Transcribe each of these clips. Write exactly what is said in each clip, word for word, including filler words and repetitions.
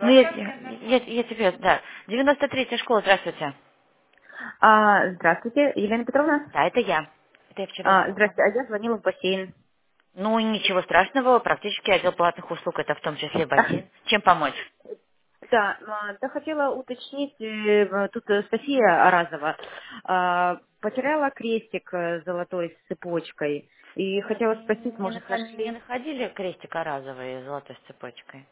Ну, я, я, я тебе, да. девяносто третья школа, здравствуйте. А, здравствуйте, Елена Петровна. Да, это я. Это я вчера А, звонила. здравствуйте, а я звонила в бассейн. Ну, ничего страшного, практически отдел платных услуг, это в том числе бассейн. Чем помочь? Да, а, да, хотела уточнить, э, тут э, София Аразова а, потеряла крестик э, золотой с цепочкой. И Не, хотела не, спросить, не может, наход- не нашли? находили крестик разовый золотой с цепочкой?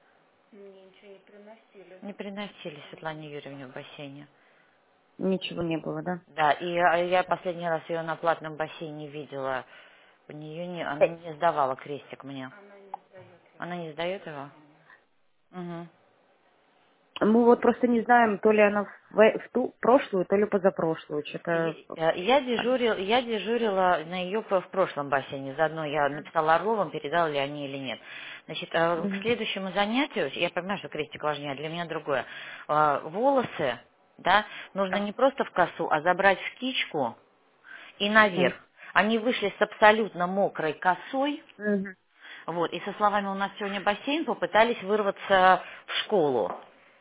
Не приносили Светлане Юрьевне в бассейне. Ничего не было, да? Да, и а, я последний раз ее на платном бассейне видела. У нее не, она Э, не сдавала крестик мне. Она не сдает его? Угу. Мы вот просто не знаем, то ли она в, в ту прошлую, то ли позапрошлую. Я Что-то... э, я дежурила, я дежурила на ее в прошлом бассейне. Заодно я написала Орловым, передала ли они или нет. Значит, э, к Мгм. следующему занятию, я понимаю, что крестик важнее, а для меня другое. Э, Волосы, да, нужно Да. не просто в косу, а забрать в кичку и Мгм. наверх. Они вышли с абсолютно мокрой косой, Мгм. вот, и со словами «у нас сегодня бассейн» попытались вырваться в школу.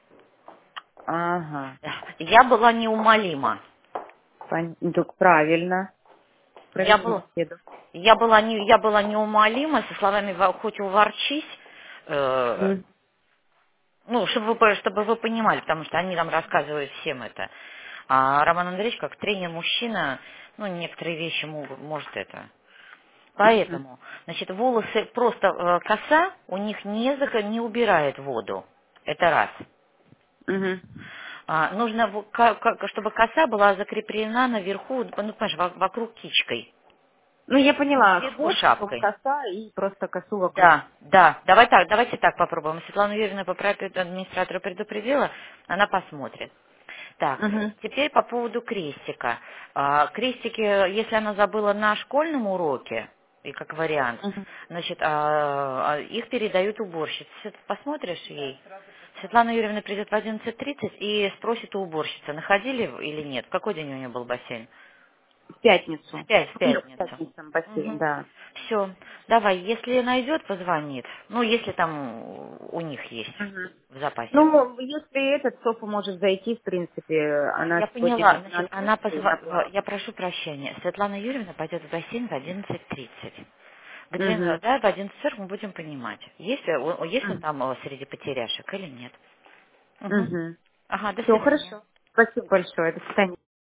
Ага. Я была неумолима. Пон- ну, так правильно. Я Провели была, беседу. я была, не, я была неумолима, со словами «Во- хоть уворчись», э, Мгм. ну, чтобы вы, по- чтобы вы понимали, потому что они там рассказывают всем это. А Роман Андреевич, как тренер-мужчина, ну, некоторые вещи могут, может это. Мгм. Поэтому, значит, волосы просто э, коса у них не, зака- не убирает воду. Это раз. Мгм. А, нужно, в- ка- ка- чтобы коса была закреплена наверху, ну, понимаешь, во- вокруг кичкой, Ну, я поняла, сверху хвост, потом шапкой. коса и просто косу вокруг. Да, да. Давай так, давайте так попробуем. Светлана Юрьевна по проекту администратора предупредила, она посмотрит. Так, Угу. теперь по поводу крестика. А, Крестики, если она забыла на школьном уроке, и как вариант, Угу. значит, а, а, их передают уборщице. Свет, посмотришь ей? Светлана Юрьевна придет в одиннадцать тридцать и спросит у уборщицы, находили или нет. В какой день у нее был бассейн? В В пятницу. пять, в У неё в пятницу. пятницу бассейн, да. Все, давай, если найдет, позвонит. Ну, если там у них есть Угу. в запасе. Ну, если этот Софа может зайти, в принципе, она Я сегодня поняла, на значит, она английский на позва... плавание. я прошу прощения, Светлана Юрьевна пойдет в бассейн в одиннадцать тридцать. К двенадцати, Угу. да, в одиннадцать сорок мы будем понимать, есть, ли он- есть он там э, среди потеряшек или нет. Угу. Угу. Ага, до Все свидания. хорошо. Спасибо большое. До свидания.